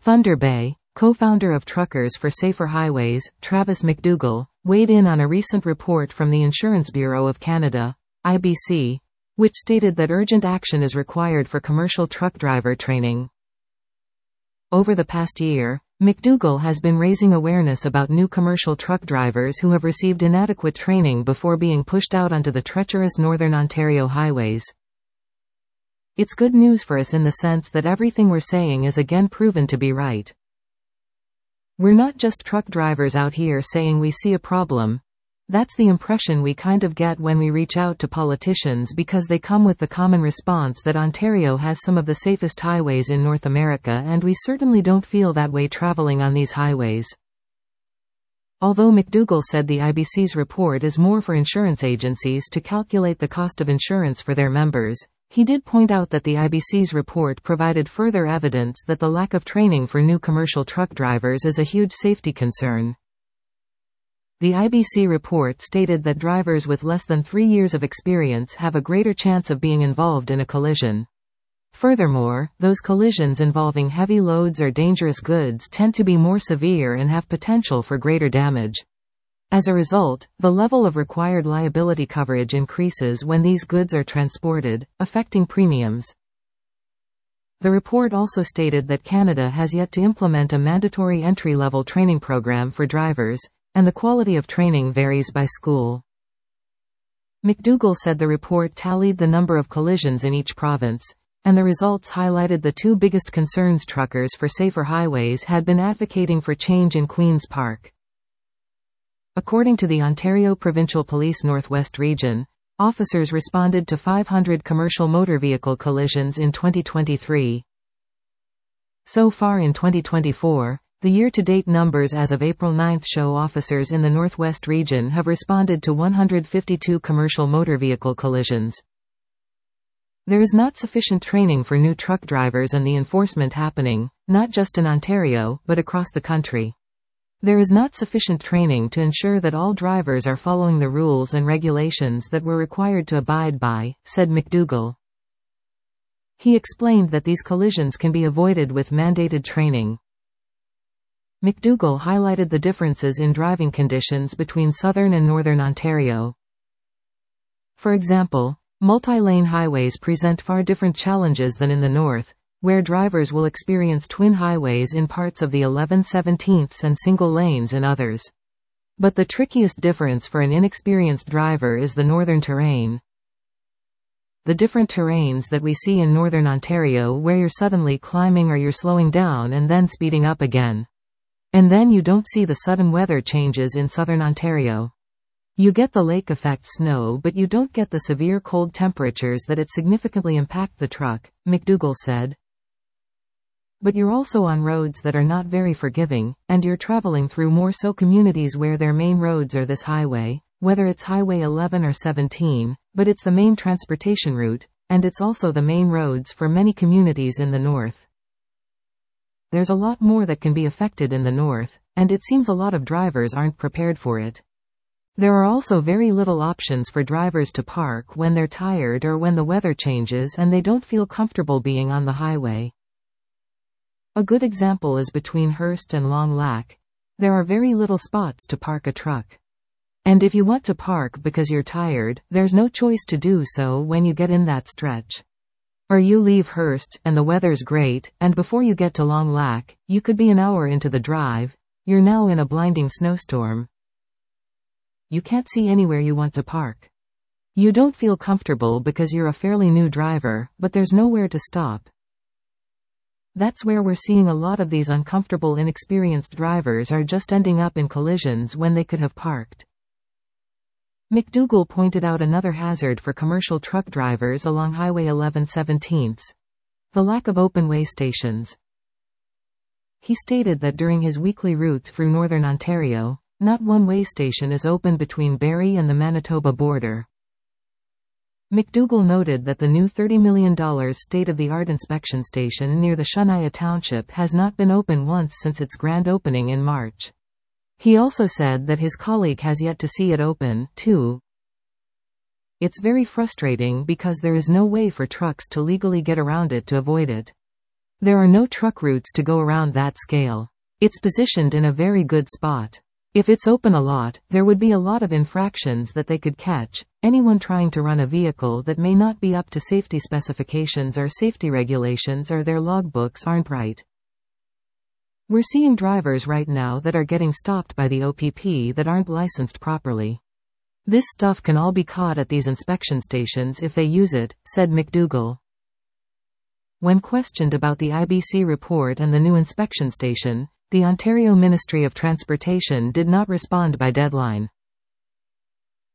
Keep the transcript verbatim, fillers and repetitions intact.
Thunder Bay, co-founder of Truckers for Safer Highways, Travis McDougall, weighed in on a recent report from the Insurance Bureau of Canada, I B C, which stated that urgent action is required for commercial truck driver training. Over the past year, McDougall has been raising awareness about new commercial truck drivers who have received inadequate training before being pushed out onto the treacherous Northern Ontario highways. It's good news for us in the sense that everything we're saying is again proven to be right. We're not just truck drivers out here saying we see a problem. That's the impression we kind of get when we reach out to politicians, because they come with the common response that Ontario has some of the safest highways in North America, and we certainly don't feel that way traveling on these highways. Although McDougall said the I B C's report is more for insurance agencies to calculate the cost of insurance for their members, he did point out that the I B C's report provided further evidence that the lack of training for new commercial truck drivers is a huge safety concern. The I B C report stated that drivers with less than three years of experience have a greater chance of being involved in a collision. Furthermore, those collisions involving heavy loads or dangerous goods tend to be more severe and have potential for greater damage. As a result, the level of required liability coverage increases when these goods are transported, affecting premiums. The report also stated that Canada has yet to implement a mandatory entry-level training program for drivers, and the quality of training varies by school. McDougall said the report tallied the number of collisions in each province, and the results highlighted the two biggest concerns Truckers for Safer Highways had been advocating for change in Queen's Park. According to the Ontario Provincial Police Northwest Region, officers responded to five hundred commercial motor vehicle collisions in twenty twenty-three. So far in twenty twenty-four, the year-to-date numbers as of April ninth show officers in the Northwest Region have responded to one hundred fifty-two commercial motor vehicle collisions. There is not sufficient training for new truck drivers, and the enforcement happening, not just in Ontario, but across the country. There is not sufficient training to ensure that all drivers are following the rules and regulations that we're required to abide by, said McDougall. He explained that these collisions can be avoided with mandated training. McDougall highlighted the differences in driving conditions between southern and northern Ontario. For example, multi-lane highways present far different challenges than in the north, where drivers will experience twin highways in parts of the eleven seventeenths and single lanes in others. But the trickiest difference for an inexperienced driver is the northern terrain. The different terrains that we see in northern Ontario, where you're suddenly climbing or you're slowing down and then speeding up again. And then you don't see the sudden weather changes in southern Ontario. You get the lake effect snow, but you don't get the severe cold temperatures that it significantly impact the truck, McDougall said. But you're also on roads that are not very forgiving, and you're traveling through more so communities where their main roads are this highway, whether it's Highway eleven or seventeen, but it's the main transportation route, and it's also the main roads for many communities in the north. There's a lot more that can be affected in the north, and it seems a lot of drivers aren't prepared for it. There are also very little options for drivers to park when they're tired or when the weather changes and they don't feel comfortable being on the highway. A good example is between Hearst and Long Lac. There are very little spots to park a truck. And if you want to park because you're tired, there's no choice to do so when you get in that stretch. Or you leave Hearst, and the weather's great, and before you get to Long Lac, you could be an hour into the drive, you're now in a blinding snowstorm. You can't see anywhere you want to park. You don't feel comfortable because you're a fairly new driver, but there's nowhere to stop. That's where we're seeing a lot of these uncomfortable, inexperienced drivers are just ending up in collisions when they could have parked. McDougall pointed out another hazard for commercial truck drivers along Highway eleven seventeenths: the lack of open way stations. He stated that during his weekly route through northern Ontario, not one way station is open between Barrie and the Manitoba border. McDougall noted that the new thirty million dollars state-of-the-art inspection station near the Shania Township has not been open once since its grand opening in March. He also said that his colleague has yet to see it open, too. It's very frustrating because there is no way for trucks to legally get around it to avoid it. There are no truck routes to go around that scale. It's positioned in a very good spot. If it's open a lot, there would be a lot of infractions that they could catch. Anyone trying to run a vehicle that may not be up to safety specifications or safety regulations or their logbooks aren't right. We're seeing drivers right now that are getting stopped by the O P P that aren't licensed properly. This stuff can all be caught at these inspection stations if they use it, said McDougall. When questioned about the I B C report and the new inspection station, the Ontario Ministry of Transportation did not respond by deadline.